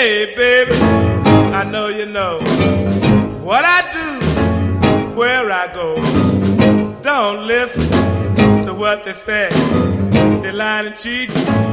Hey, baby, I know you know what I do, where I go. Don't listen to what they say. They're lying and cheating.